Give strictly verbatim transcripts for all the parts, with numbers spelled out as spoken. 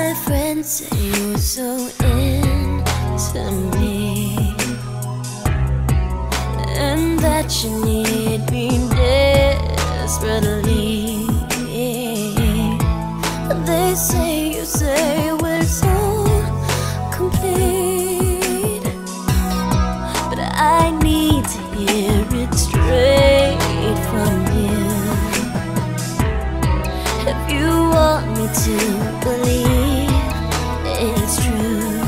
My friends say you're so into me, and that you need me desperately. They say you say we're so complete, but I need to hear it straight from you. If you want me to believe it's true,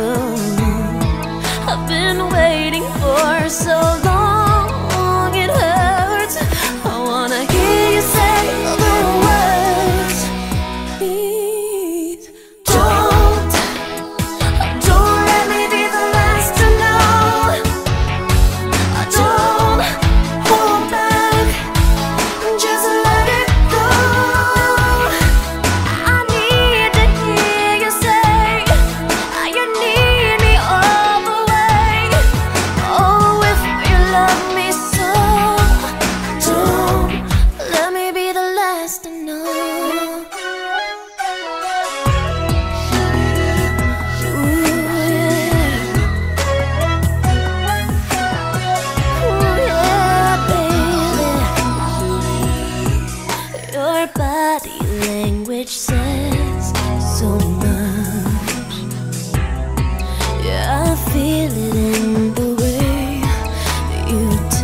I've been waiting for so long, it hurts. I wanna hear you say the words. Please don't, don't let me be the last to know. Don't hold back, just let it go. I need to hear you say you need me all the way. Oh, if you love me so, don't let me be the last to know. Your body language says so much. Yeah, I feel it in the way you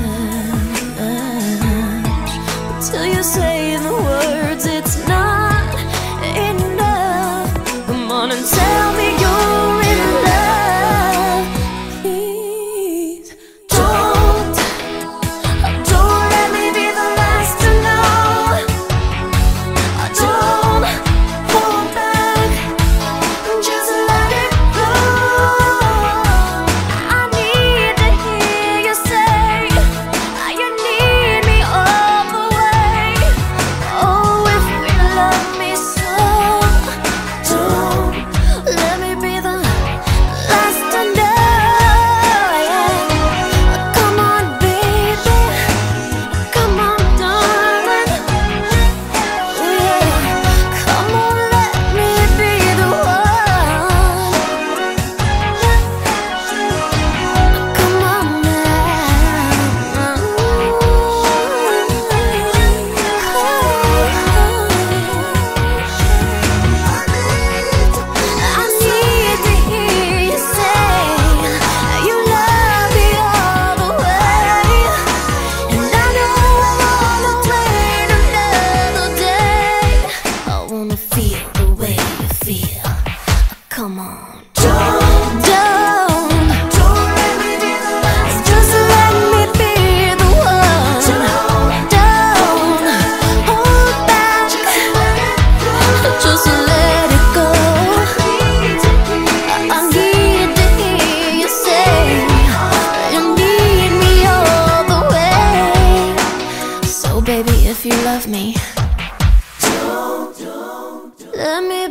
touch. Till you say the words, it's not enough. Come on and tell me you're in love. Please don't, don't let me be the last to know. Don't hold back, just let it go. I need to hear you say you need me all the way. Oh, if you love me so, don't let me be the last to know. Yeah. Come on, baby, come on, darling. Yeah. Come on, let me be the one. Come on now. I need to hear you say you love me all the way. And I know I wanna wait another day. I wanna feel the way you feel. Come on. Don't, don't, don't let me be the last. Just let me be the one. Don't, don't hold back. Just let it go. I need to hear you say you need me all the way. So baby, if you love me, let me